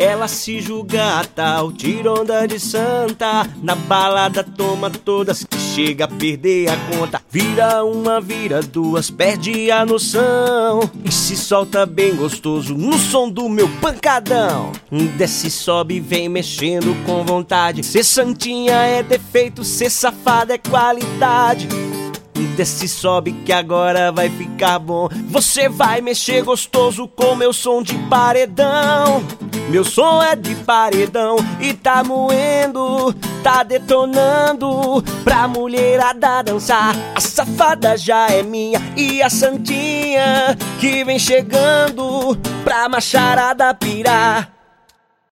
Ela se julga a tal, tira onda de santa. Na balada toma todas que chega a perder a conta. Vira uma, vira duas, perde a noção e se solta bem gostoso no som do meu pancadão. Desce, sobe, vem mexendo com vontade. Ser santinha é defeito, ser safada é qualidade. Desce, sobe que agora vai ficar bom. Você vai mexer gostoso com meu som de paredão. Meu som é de paredão e tá moendo, tá detonando pra mulherada dançar. A safada já é minha e a santinha que vem chegando pra macharada pirar.